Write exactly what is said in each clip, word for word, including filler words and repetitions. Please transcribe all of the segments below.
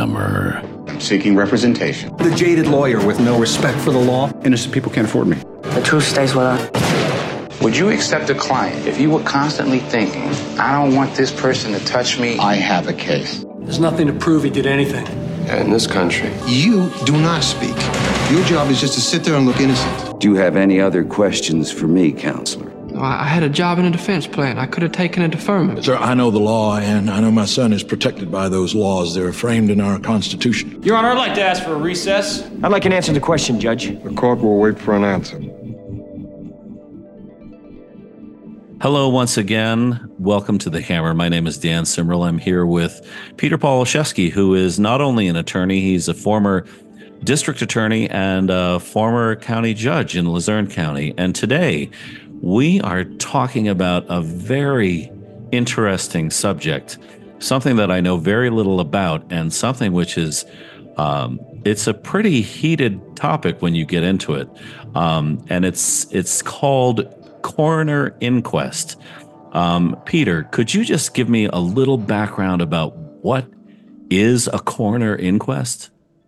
Hammer. I'm seeking representation. The jaded lawyer with no respect for the law. Innocent people can't afford me. The truth stays with us. Would you accept a client if you were constantly thinking, I don't want this person to touch me? I have a case. There's nothing to prove he did anything. In this country. You do not speak. Your job is just to sit there and look innocent. Do you have any other questions for me, counselor? I had a job in a defense plant. I could have taken a deferment. Sir, I know the law, and I know my son is protected by those laws. They're framed in our Constitution. Your Honor, I'd like to ask for a recess. I'd like an answer to the question, Judge. The court will wait for an answer. Hello once again. Welcome to The Hammer. My name is Dan Simmerl. I'm here with Peter Paul Olszewski, who is not only an attorney, he's a former district attorney and a former county judge in Luzerne County. And today, we are talking about a very interesting subject, something that I know very little about, and something which is, um, it's a pretty heated topic when you get into it. Um, and it's it's called coroner inquest. Um, Peter, could you just give me a little background about what is a coroner inquest?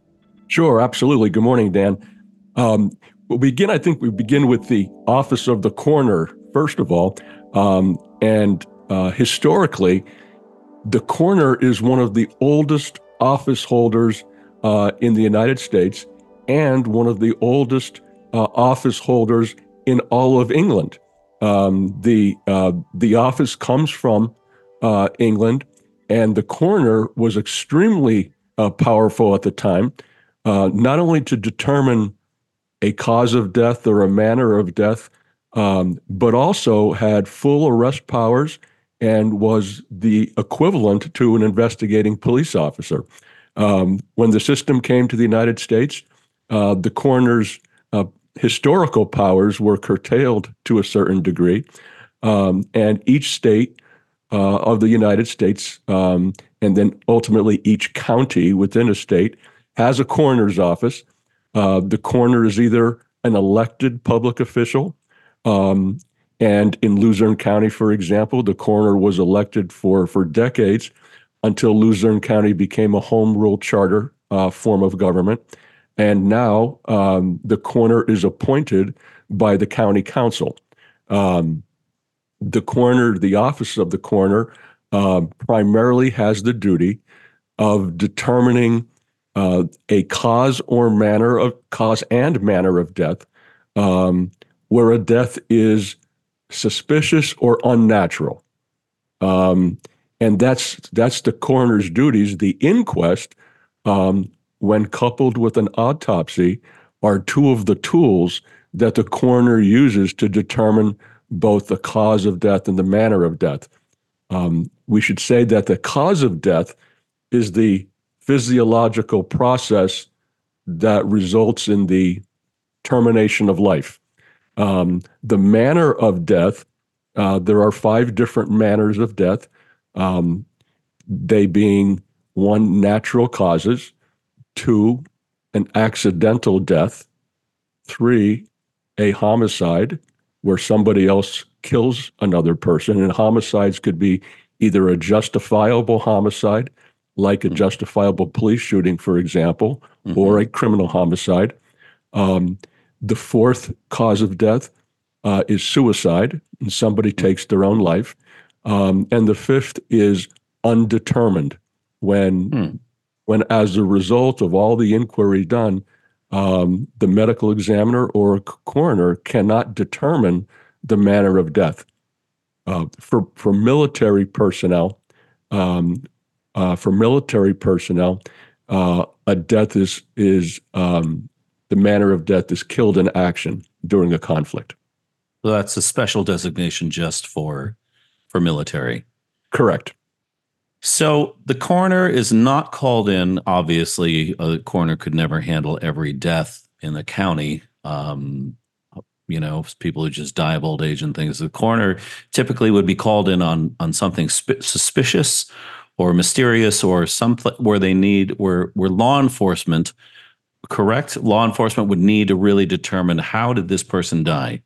Sure, absolutely. Good morning, Dan. Um, We'll begin, I think we begin with the office of the coroner, first of all. Um, and uh, historically, the coroner is one of the oldest office holders uh, in the United States and one of the oldest uh, office holders in all of England. Um, the, uh, the office comes from uh, England, and the coroner was extremely uh, powerful at the time, uh, not only to determine a cause of death or a manner of death, um, but also had full arrest powers and was the equivalent to an investigating police officer. Um, when the system came to the United States, uh, the coroner's uh, historical powers were curtailed to a certain degree, um, and each state uh, of the United States, um, and then ultimately each county within a state, has a coroner's office. Uh, the coroner is either an elected public official, um, and in Luzerne County, for example, the coroner was elected for, for decades until Luzerne County became a home rule charter uh, form of government. And now um, the coroner is appointed by the county council. Um, the coroner, the office of the coroner, uh, primarily has the duty of determining Uh, a cause or manner of cause and manner of death, um, where a death is suspicious or unnatural, um, and that's that's the coroner's duties. The inquest, um, when coupled with an autopsy, are two of the tools that the coroner uses to determine both the cause of death and the manner of death. Um, we should say that the cause of death is the physiological process that results in the termination of life. Um, the manner of death, uh, there are five different manners of death, um, they being one, natural causes, two, an accidental death, three, a homicide, where somebody else kills another person, and homicides could be either a justifiable homicide, like a justifiable police shooting, for example, mm-hmm. or a criminal homicide. Um, the fourth cause of death uh, is suicide, and somebody takes their own life. Um, and the fifth is undetermined, when, mm. when as a result of all the inquiry done, um, the medical examiner or coroner cannot determine the manner of death. Uh, for, for military personnel, um, Uh, for military personnel, uh, a death is is um, the manner of death is killed in action during a conflict. So that's a special designation just for for military. Correct. So the coroner is not called in. Obviously, a coroner could never handle every death in the county. Um, you know, people who just die of old age and things. The coroner typically would be called in on on something sp- suspicious or mysterious, or some pl- where they need, where where law enforcement, correct? Law enforcement would need to really determine, how did this person die?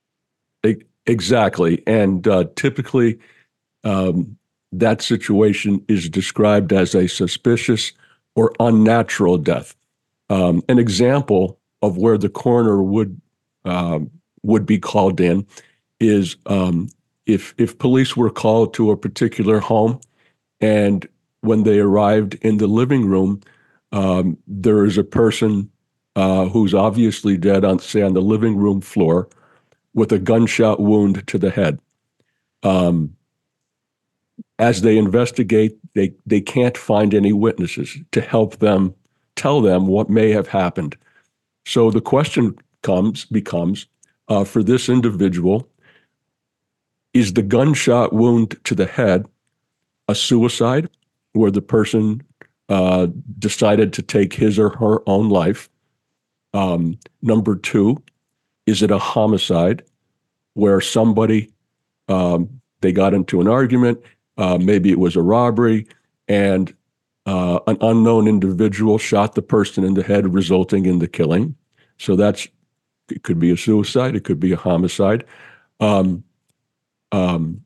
Exactly. And uh, typically um, that situation is described as a suspicious or unnatural death. Um, an example of where the coroner would um, would be called in is um, if if police were called to a particular home, and when they arrived in the living room, um, there is a person uh, who's obviously dead on, say, on the living room floor with a gunshot wound to the head. Um, as they investigate, they they can't find any witnesses to help them tell them what may have happened. So the question comes becomes uh, for this individual: is the gunshot wound to the head a suicide, where the person uh, decided to take his or her own life? Um, number two, is it a homicide, where somebody, um, they got into an argument, uh, maybe it was a robbery, and uh, an unknown individual shot the person in the head, resulting in the killing? So that's, it could be a suicide, it could be a homicide. Um, um,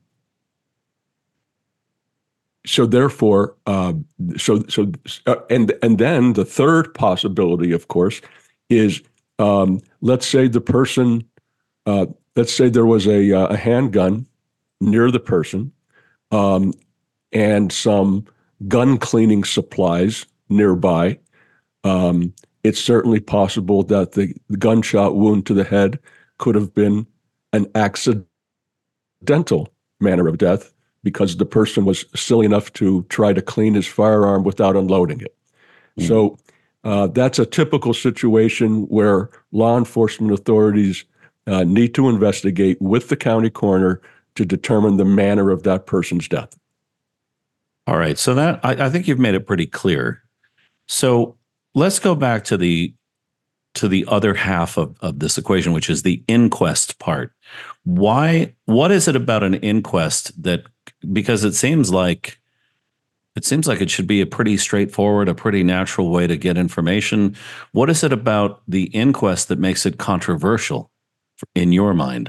So therefore, uh, so so uh, and and then the third possibility, of course, is um, let's say the person, uh, let's say there was a a handgun near the person, um, and some gun cleaning supplies nearby. Um, it's certainly possible that the, the gunshot wound to the head could have been an accidental manner of death, because the person was silly enough to try to clean his firearm without unloading it. Mm. So uh, that's a typical situation where law enforcement authorities uh, need to investigate with the county coroner to determine the manner of that person's death. All right. So that I, I think you've made it pretty clear. So let's go back to the to the other half of, of this equation, which is the inquest part. Why? What is it about an inquest that, because it seems like it seems like it should be a pretty straightforward, a pretty natural way to get information. What is it about the inquest that makes it controversial in your mind?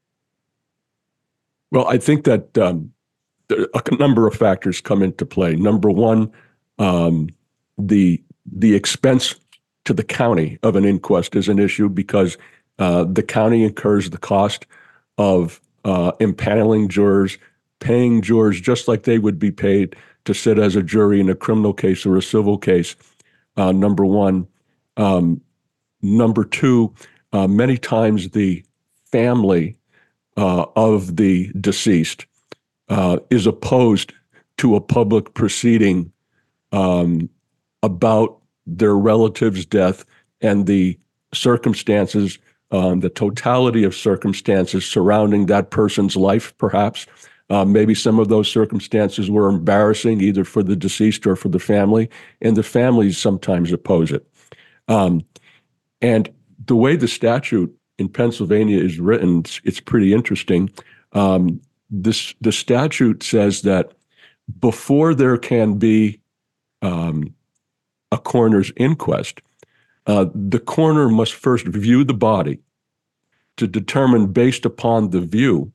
Well, I think that um, a number of factors come into play. Number one, um, the the expense to the county of an inquest is an issue, because uh, the county incurs the cost of uh, impaneling jurors, paying jurors just like they would be paid to sit as a jury in a criminal case or a civil case. Uh, number one. Um, number two, uh, many times the family uh, of the deceased uh, is opposed to a public proceeding um, about their relative's death and the circumstances, um, the totality of circumstances surrounding that person's life, perhaps. Uh, maybe some of those circumstances were embarrassing, either for the deceased or for the family, and the families sometimes oppose it. Um, and the way the statute in Pennsylvania is written, it's, it's pretty interesting. Um, this the statute says that before there can be um, a coroner's inquest, uh, the coroner must first view the body to determine, based upon the view,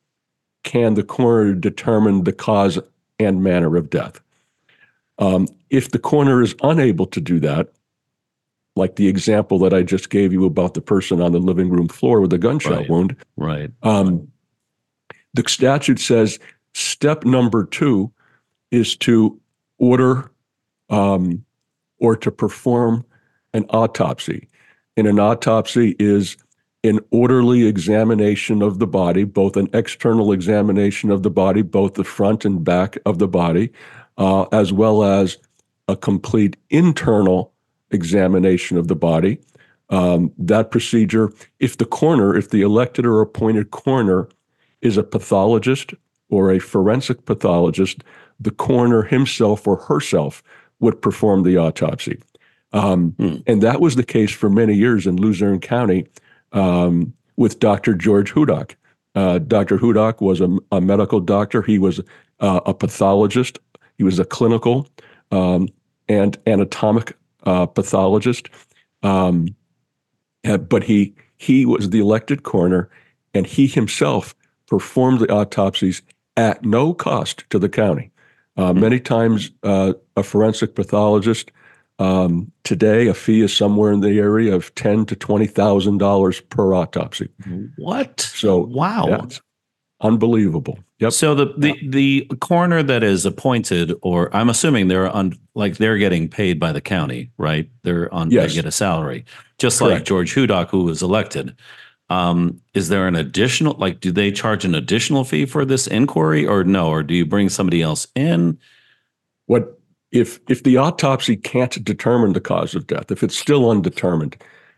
can the coroner determine the cause and manner of death. Um, if the coroner is unable to do that, like the example that I just gave you about the person on the living room floor with a gunshot right. wound, right? Um, the statute says step number two is to order um, or to perform an autopsy. And an autopsy is an orderly examination of the body, both an external examination of the body, both the front and back of the body, uh, as well as a complete internal examination of the body. Um, that procedure, if the coroner, if the elected or appointed coroner is a pathologist or a forensic pathologist, the coroner himself or herself would perform the autopsy. Um, hmm. And that was the case for many years in Luzerne County um, with Doctor George Hudak. Uh, Doctor Hudak was a, a medical doctor. He was uh, a pathologist. He was a clinical um, and anatomic uh, pathologist. Um, but he he was the elected coroner, and he himself performed the autopsies at no cost to the county. Uh, many times, uh, a forensic pathologist Um, today, a fee is somewhere in the area of ten to twenty thousand dollars per autopsy. What? So wow, yeah, it's unbelievable. Yep. So the, the the coroner that is appointed, or I'm assuming they're on, like they're getting paid by the county, right? They're on, yes. They get a salary, just Correct. like George Hudock, who was elected. Um, is there an additional, like, do they charge an additional fee for this inquiry, or no? Or do you bring somebody else in? What if if the autopsy can't determine the cause of death? If it's still undetermined,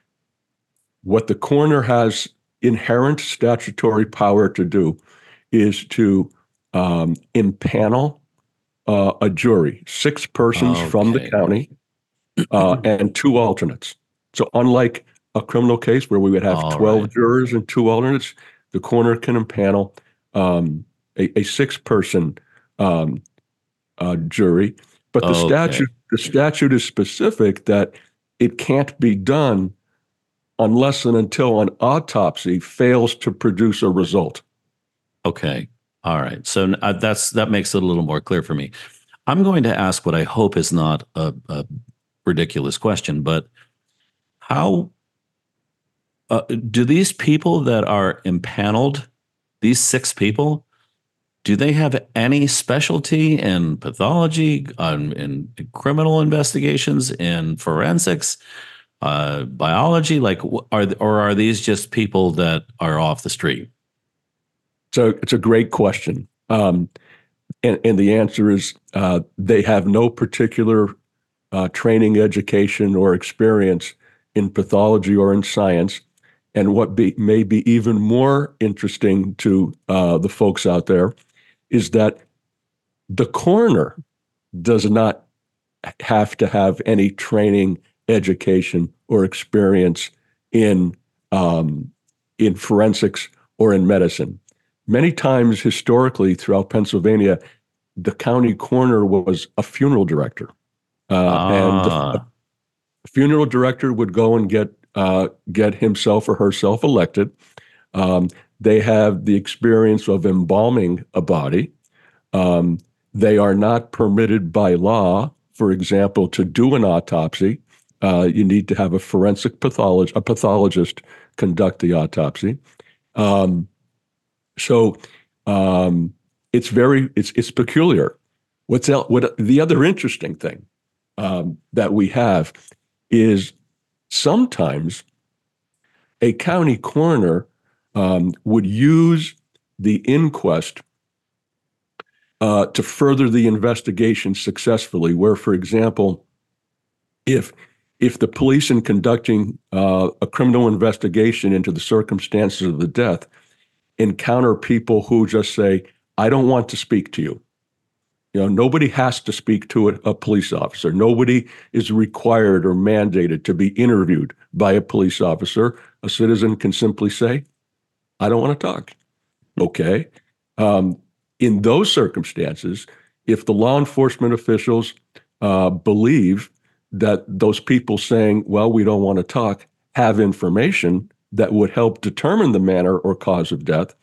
what the coroner has inherent statutory power to do is to um, impanel uh, a jury, six persons okay. from the county, uh, and two alternates. So unlike a criminal case where we would have All twelve right. jurors and two alternates, the coroner can impanel um, a, a six-person um, uh, jury. But the Okay. statute, the statute is specific that it can't be done unless and until an autopsy fails to produce a result. Okay. All right. So uh, that's that makes it a little more clear for me. I'm going to ask what I hope is not a, a ridiculous question, but how uh, do these people that are impaneled, these six people, do they have any specialty in pathology, um, in criminal investigations, in forensics, uh, biology? Like, are or are these just people that are off the street? So it's a great question. Um, and, and the answer is uh, they have no particular uh, training, education, or experience in pathology or in science. And what be, may be even more interesting to uh, the folks out there is that the coroner does not have to have any training, education, or experience in um, in forensics or in medicine. Many times historically throughout Pennsylvania, the county coroner was a funeral director. Uh, ah. And the funeral director would go and get uh, get himself or herself elected. Um, they have the experience of embalming a body. Um, they are not permitted by law, for example, to do an autopsy. Uh, you need to have a forensic pathologist, a pathologist conduct the autopsy. Um, So um, it's very it's it's peculiar. What's el- what the other interesting thing um, that we have is sometimes a county coroner um, would use the inquest uh, to further the investigation successfully. Where, for example, if if the police, in conducting uh, a criminal investigation into the circumstances of the death, encounter people who just say, I don't want to speak to you. You know, nobody has to speak to a, a police officer. Nobody is required or mandated to be interviewed by a police officer. A citizen can simply say, I don't want to talk. Okay. Um, in those circumstances, if the law enforcement officials uh, believe that those people saying, well, we don't want to talk, have information that would help determine the manner or cause of death,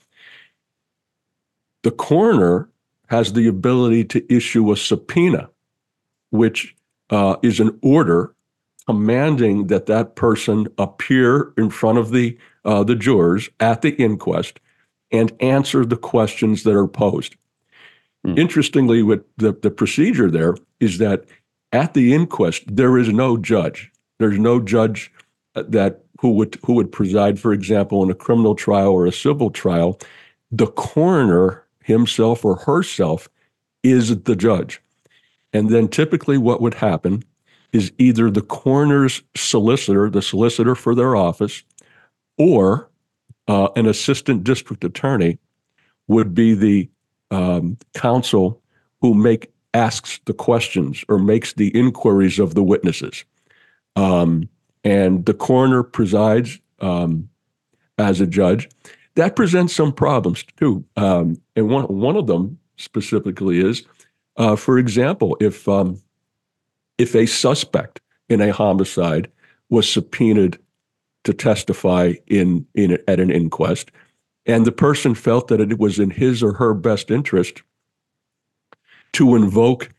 the coroner has the ability to issue a subpoena, which uh, is an order commanding that that person appear in front of the uh, the jurors at the inquest and answer the questions that are posed. Hmm. Interestingly, what the, the procedure there is that at the inquest, there is no judge. There's no judge that who would who would preside, for example, in a criminal trial or a civil trial. The coroner himself or herself is the judge. And then typically what would happen is either the coroner's solicitor, the solicitor for their office, or uh, an assistant district attorney would be the um, counsel who make asks the questions or makes the inquiries of the witnesses. Um, and the coroner presides um, as a judge. That presents some problems too. Um, and one, one of them specifically is, uh, for example, if um, if a suspect in a homicide was subpoenaed to testify in, in at an inquest, and the person felt that it was in his or her best interest to invoke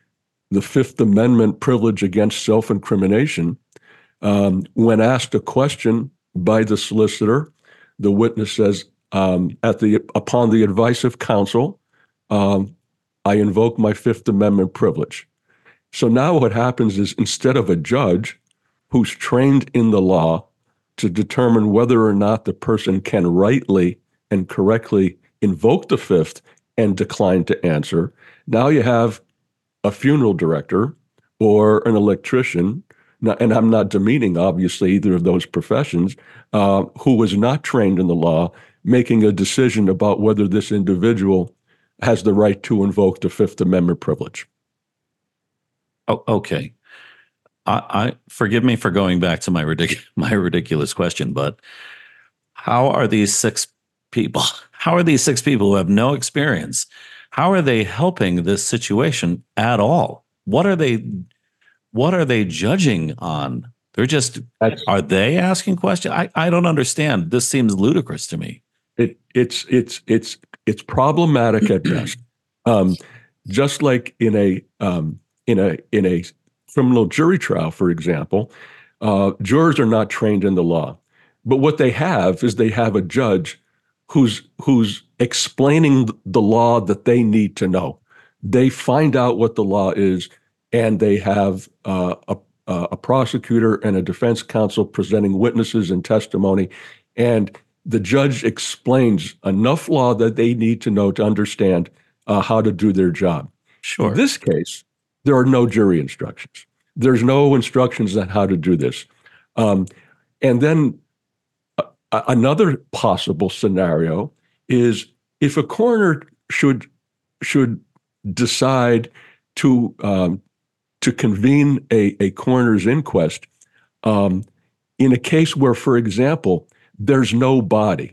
the Fifth Amendment privilege against self-incrimination, um, when asked a question by the solicitor, the witness says, um, "At the upon the advice of counsel, um, I invoke my Fifth Amendment privilege." So now what happens is, instead of a judge who's trained in the law to determine whether or not the person can rightly and correctly invoke the Fifth and decline to answer, now you have a funeral director or an electrician, and I'm not demeaning, obviously, either of those professions, uh, who was not trained in the law, making a decision about whether this individual has the right to invoke the Fifth Amendment privilege. Oh, okay. I, I forgive me for going back to my ridic- my ridiculous question, but how are these six people? How are these six people who have no experience? How are they helping this situation at all? What are they? What are they judging on? They're just. That's, are they asking questions? I, I don't understand. This seems ludicrous to me. It it's it's it's it's problematic at best. Um, just like in a um, in a in a criminal jury trial, for example, uh, jurors are not trained in the law, but what they have is they have a judge who's who's explaining the law that they need to know. They find out what the law is, and they have uh, a a prosecutor and a defense counsel presenting witnesses and testimony, and the judge explains enough law that they need to know to understand uh, how to do their job. Sure. In this case, there are no jury instructions. There's no instructions on how to do this. Um, and then uh, another possible scenario is if a coroner should should decide to um, to convene a, a coroner's inquest um, in a case where, for example, there's no body.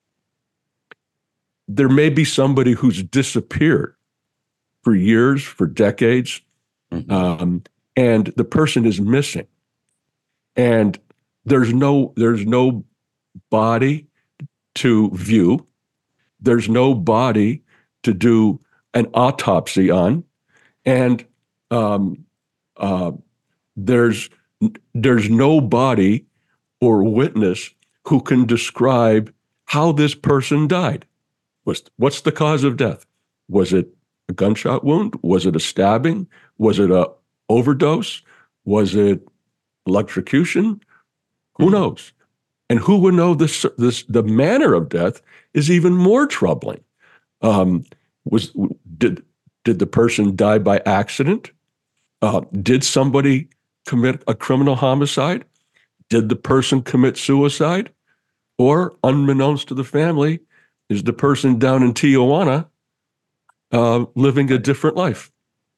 There may be somebody who's disappeared for years, for decades, mm-hmm. um, and the person is missing. And there's no there's no body to view. There's no body to do an autopsy on, and um, uh, there's there's no body or witness who can describe how this person died. What's, what's the cause of death? Was it a gunshot wound? Was it a stabbing? Was it a overdose? Was it electrocution? Who knows? And who would know this? This the manner of death is even more troubling. Um, was did did the person die by accident? Uh, did somebody commit a criminal homicide? Did the person commit suicide? Or, unbeknownst to the family, is the person down in Tijuana uh, living a different life?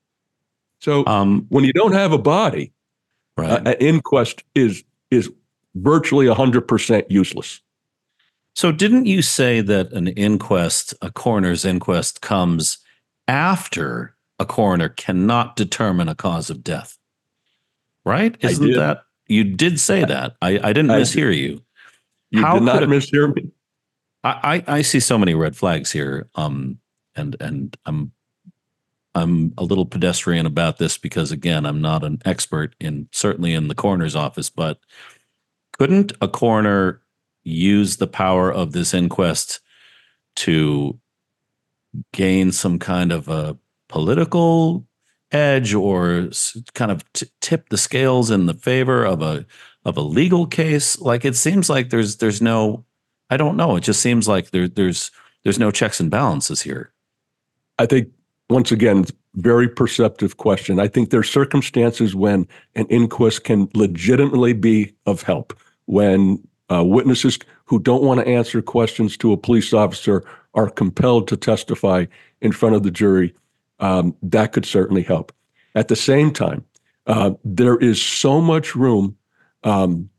So um, when you don't have a body, right. uh, an inquest is is virtually one hundred percent useless. So didn't you say that an inquest, a coroner's inquest, comes after a coroner cannot determine a cause of death? Right? Isn't that? You did say that. I, I didn't I mishear did. you. You How did not a, mishear me. I, I, I see so many red flags here, um, and and I'm I'm a little pedestrian about this because, again, I'm not an expert in certainly in the coroner's office. But couldn't a coroner use the power of this inquest to gain some kind of a political edge or kind of t- tip the scales in the favor of a of a legal case? Like, it seems like there's there's no, I don't know. It just seems like there there's there's no checks and balances here. I think, once again, very perceptive question. I think there's circumstances when an inquest can legitimately be of help. When uh, witnesses who don't want to answer questions to a police officer are compelled to testify in front of the jury, um, that could certainly help. At the same time, uh, there is so much room Um,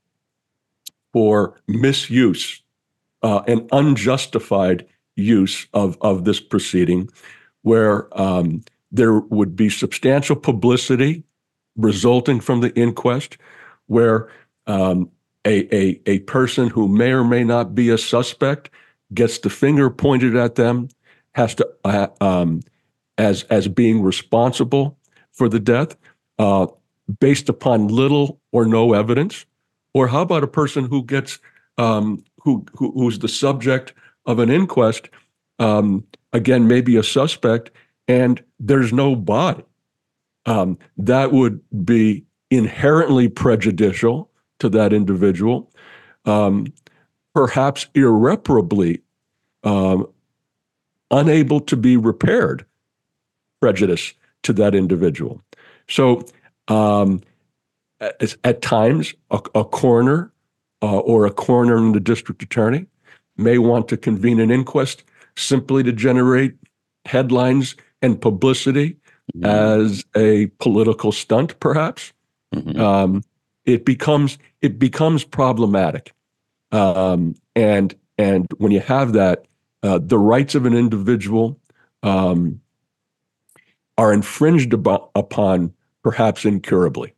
for misuse uh, and unjustified use of, of this proceeding, where um, there would be substantial publicity resulting from the inquest, where um, a, a, a person who may or may not be a suspect gets the finger pointed at them, has to uh, um, as as being responsible for the death uh, based upon little or no evidence? Or how about a person who gets um, who, who who's the subject of an inquest, um, again, maybe a suspect, and there's no body? Um, that would be inherently prejudicial to that individual, um, perhaps irreparably um, unable to be repaired prejudice to that individual. So um, at, at times, a, a coroner uh, or a coroner and the district attorney may want to convene an inquest simply to generate headlines and publicity mm-hmm. as a political stunt, perhaps. Mm-hmm. Um, it becomes it becomes problematic, um, and and when you have that, uh, the rights of an individual um, are infringed abo- upon, perhaps incurably.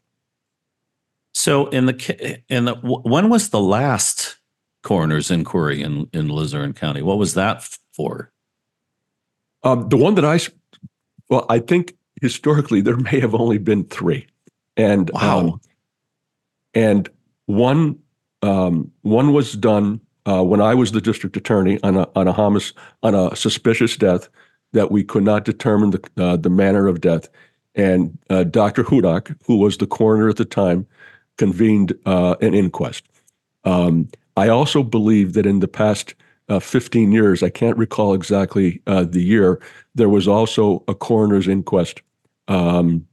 So, in the in the when was the last coroner's inquiry in in Luzerne County? What was that for? Um, the one that I, well, I think historically there may have only been three, and wow, um, and one um, one was done uh, when I was the district attorney on a on a homic- on a suspicious death that we could not determine the uh, the manner of death, and uh, Doctor Hudak, who was the coroner at the time, convened uh, an inquest. Um, I also believe that in the past uh, fifteen years, I can't recall exactly uh, the year, there was also a coroner's inquest um,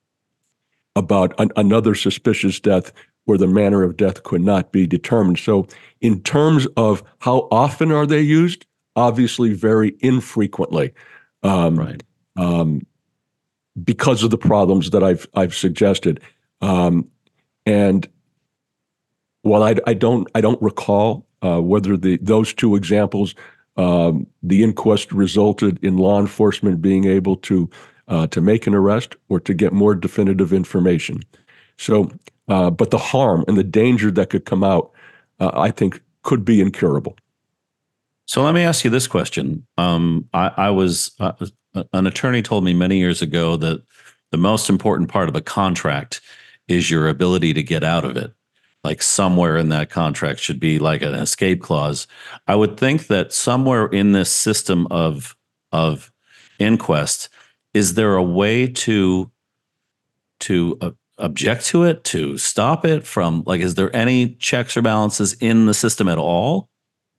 about an, another suspicious death where the manner of death could not be determined. So in terms of how often are they used, obviously very infrequently, um, right. um, because of the problems that I've I've suggested. Um, and while I, I don't I don't recall uh, whether the those two examples, um, the inquest resulted in law enforcement being able to uh, to make an arrest or to get more definitive information. So, uh, but the harm and the danger that could come out, uh, I think, could be incurable. So let me ask you this question. Um, I, I was uh, an attorney told me many years ago that the most important part of a contract is your ability to get out of it. Like somewhere in that contract should be like an escape clause. I would think that somewhere in this system of of inquest, is there a way to to uh, object to it, to stop it from, like, is there any checks or balances in the system at all?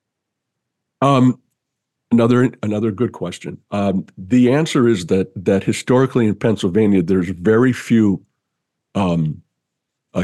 Um, another another good question. Um, the answer is that that historically in Pennsylvania, there's very few um, uh,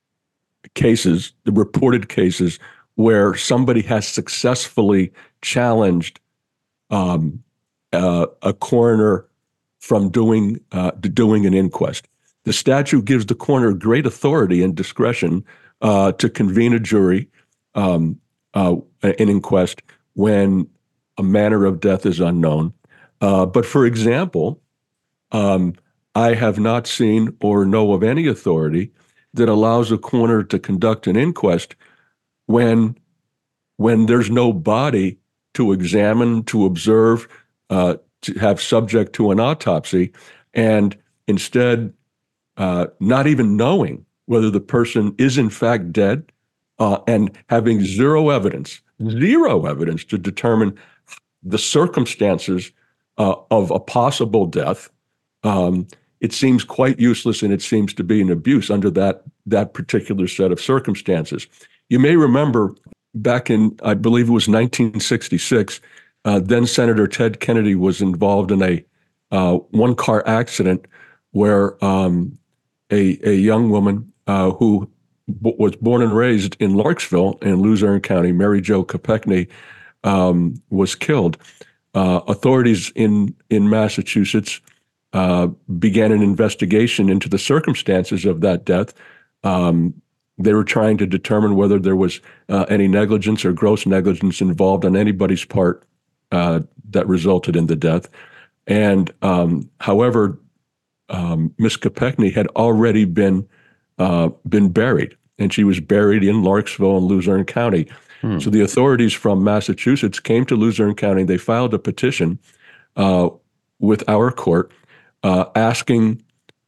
cases, the reported cases, where somebody has successfully challenged um, uh, a coroner from doing uh, doing an inquest. The statute gives the coroner great authority and discretion uh, to convene a jury, um, uh, an inquest, when a manner of death is unknown. Uh, but for example, um, I have not seen or know of any authority that allows a coroner to conduct an inquest when, when there's no body to examine, to observe, uh, to have subject to an autopsy, and instead uh, not even knowing whether the person is in fact dead uh, and having zero evidence, zero evidence to determine the circumstances uh, of a possible death. Um, it seems quite useless, and it seems to be an abuse under that that particular set of circumstances. You may remember back in, I believe it was nineteen sixty-six, uh, then Senator Ted Kennedy was involved in a uh, one-car accident where um, a, a young woman uh, who b- was born and raised in Larksville in Luzerne County, Mary Jo Kopechne, um, was killed. Uh, authorities in, in Massachusetts Uh, began an investigation into the circumstances of that death. Um, they were trying to determine whether there was uh, any negligence or gross negligence involved on anybody's part uh, that resulted in the death. And um, however, um, Miss Kopechne had already been uh, been buried, and she was buried in Larksville in Luzerne County. Hmm. So the authorities from Massachusetts came to Luzerne County. They filed a petition uh, with our court Uh, asking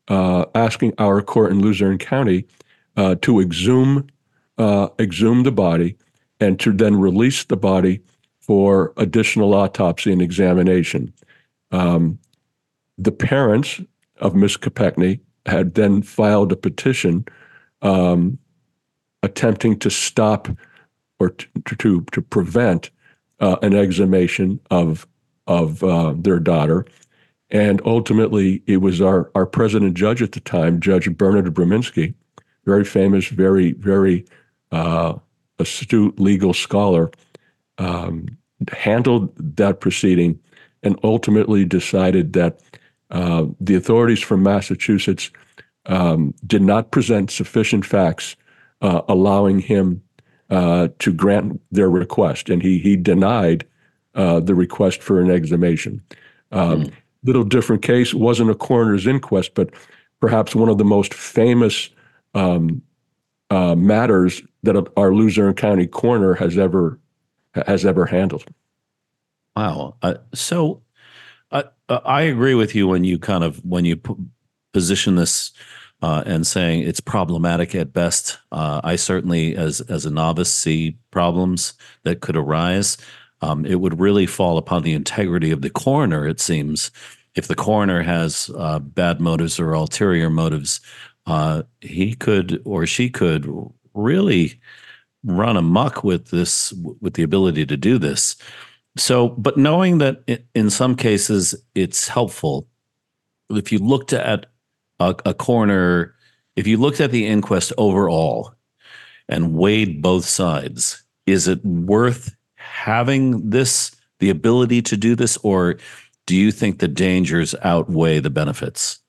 uh, asking our court in Luzerne County uh, to exhume uh, exhume the body and to then release the body for additional autopsy and examination. Um, the parents of Miss Kopechne had then filed a petition um, attempting to stop or to to, to prevent uh, an exhumation of of uh, their daughter. And ultimately, it was our, our president judge at the time, Judge Bernard Breminski, very famous, very, very uh, astute legal scholar, um, handled that proceeding and ultimately decided that uh, the authorities from Massachusetts um, did not present sufficient facts uh, allowing him uh, to grant their request. And he, he denied uh, the request for an exhumation. Um, mm. Little different case. It wasn't a coroner's inquest, but perhaps one of the most famous um, uh, matters that our Luzerne County coroner has ever has ever handled. Wow. Uh, so uh, I agree with you when you kind of when you p- position this uh, and saying it's problematic at best. Uh, I certainly, as as a novice, see problems that could arise. Um, it would really fall upon the integrity of the coroner, it seems. If the coroner has uh, bad motives or ulterior motives, uh, he could or she could really run amok with this, with the ability to do this. So, but knowing that in some cases it's helpful, if you looked at a, a coroner, if you looked at the inquest overall and weighed both sides, is it worth having this, the ability to do this, or do you think the dangers outweigh the benefits?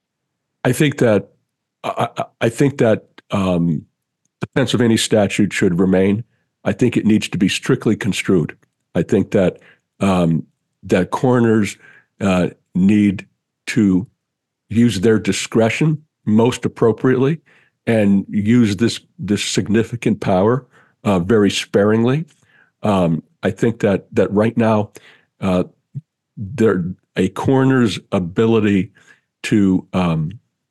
I think that I, I think that um, the Pennsylvania statute should remain. I think it needs to be strictly construed. I think that um, that coroners uh, need to use their discretion most appropriately and use this this significant power uh, very sparingly. Um, I think that that right now, uh, there a coroner's ability to um,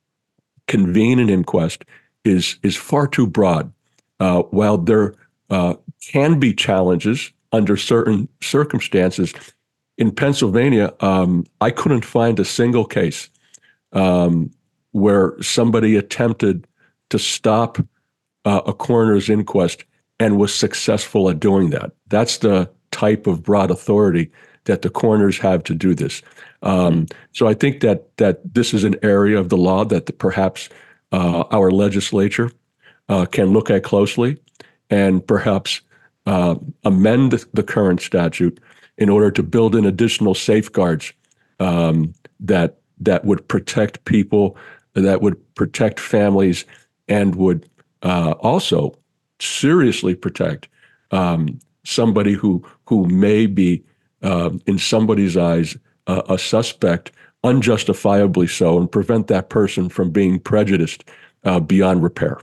convene an inquest is is far too broad. Uh, while there uh, can be challenges under certain circumstances, in Pennsylvania, um, I couldn't find a single case um, where somebody attempted to stop uh, a coroner's inquest and was successful at doing that. That's the type of broad authority that the coroners have to do this. Um, so I think that that this is an area of the law that the, perhaps uh, our legislature uh, can look at closely and perhaps uh, amend the current statute in order to build in additional safeguards um, that that would protect people, that would protect families, and would uh, also seriously protect um, somebody who who may be, uh, in somebody's eyes, uh, a suspect, unjustifiably so, and prevent that person from being prejudiced uh, beyond repair.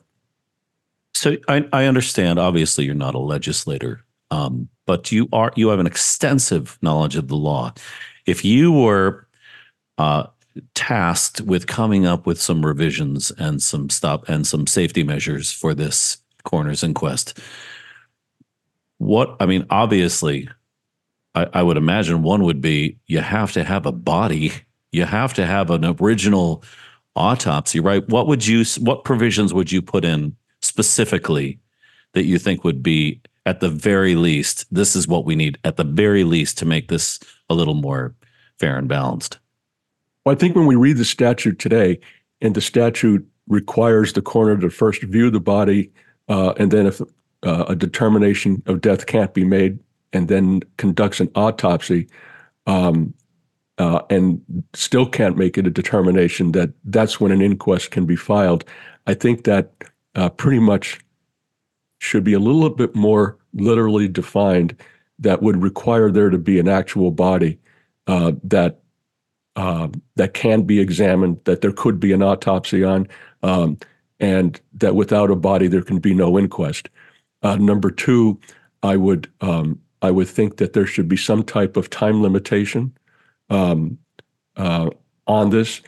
So I, I understand. Obviously, you're not a legislator, um, but you are. You have an extensive knowledge of the law. If you were uh, tasked with coming up with some revisions and some stop and some safety measures for this coroner's inquest, what I mean, obviously, I, I would imagine one would be you have to have a body, you have to have an original autopsy, right? What would you, what provisions would you put in specifically that you think would be at the very least, this is what we need at the very least to make this a little more fair and balanced? Well, I think when we read the statute today, and the statute requires the coroner to first view the body, uh, and then if uh, a determination of death can't be made, and then conducts an autopsy, um, uh, and still can't make it a determination, that that's when an inquest can be filed. I think that uh, pretty much should be a little bit more literally defined, that would require there to be an actual body uh, that uh, that can be examined, that there could be an autopsy on, um, and that without a body there can be no inquest. Uh, number two, I would um, I would think that there should be some type of time limitation um, uh, on this.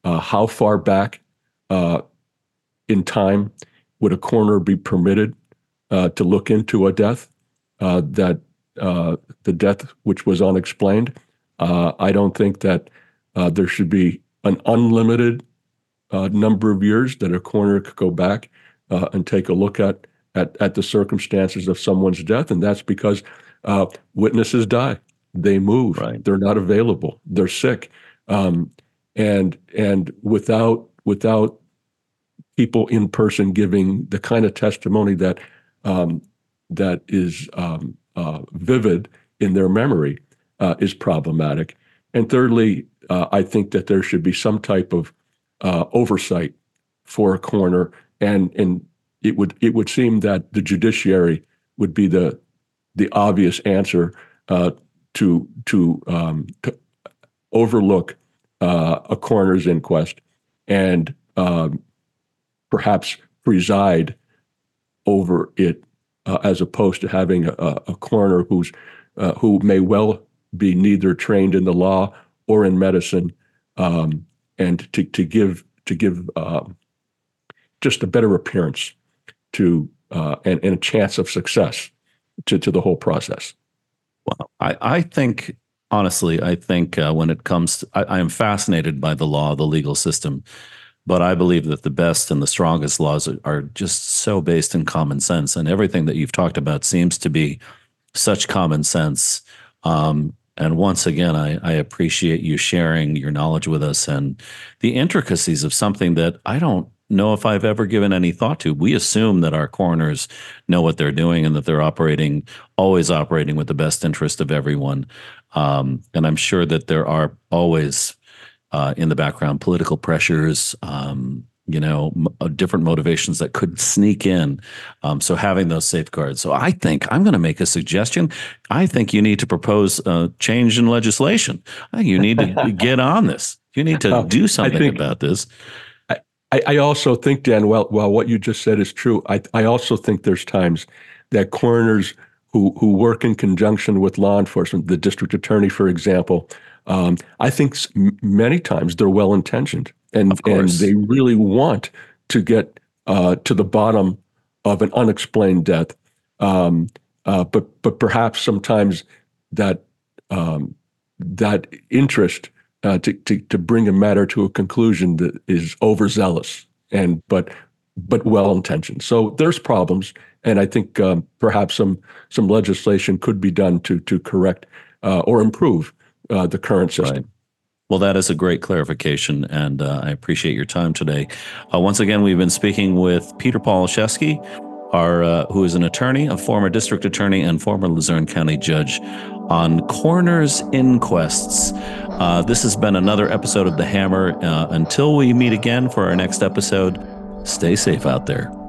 uh, how far back uh, in time would a coroner be permitted uh, to look into a death uh, that uh, the death which was unexplained? Uh, I don't think that uh, there should be an unlimited uh, number of years that a coroner could go back uh, and take a look at, at at the circumstances of someone's death, and that's because uh, witnesses die, they move, right. They're not available, they're sick, um, and and without without people in person giving the kind of testimony that um, that is um, uh, vivid in their memory uh, is problematic. And thirdly, uh, I think that there should be some type of uh, oversight for a coroner, and and it would it would seem that the judiciary would be the the obvious answer uh, to to, um, to overlook uh, a coroner's inquest and um, perhaps preside over it, uh, as opposed to having a, a coroner who's uh, who may well be neither trained in the law or in medicine, um, and to to give to give uh, just a better appearance to uh, and, and a chance of success to to the whole process. Well, I I think honestly, I think uh, when it comes, to, I, I am fascinated by the law, the legal system. But I believe that the best and the strongest laws are, are just so based in common sense. And everything that you've talked about seems to be such common sense. Um, and once again, I, I appreciate you sharing your knowledge with us and the intricacies of something that I don't know if I've ever given any thought to. We assume that our coroners know what they're doing and that they're operating, always operating with the best interest of everyone. Um, and I'm sure that there are always Uh, in the background, political pressures, um, you know, m- uh, different motivations that could sneak in. Um, so having those safeguards. So I think I'm going to make a suggestion. I think you need to propose a change in legislation. I think you need to get on this. You need to do something think, about this. I, I also think, Dan, well, while what you just said is true, I, I also think there's times that coroners who who work in conjunction with law enforcement, the district attorney, for example, Um, I think many times they're well-intentioned and, and they really want to get uh, to the bottom of an unexplained death. Um, uh, but but perhaps sometimes that um, that interest uh, to, to to bring a matter to a conclusion that is overzealous and but but well-intentioned. So there's problems, and I think um, perhaps some some legislation could be done to to correct uh, or improve Uh, the current system. Right. Well, that is a great clarification, and uh, I appreciate your time today. Uh, once again, we've been speaking with Peter Paul Olszewski, our, uh, who is an attorney, a former district attorney and former Luzerne County judge, on coroner's inquests. Uh, this has been another episode of The Hammer. Uh, until we meet again for our next episode, stay safe out there.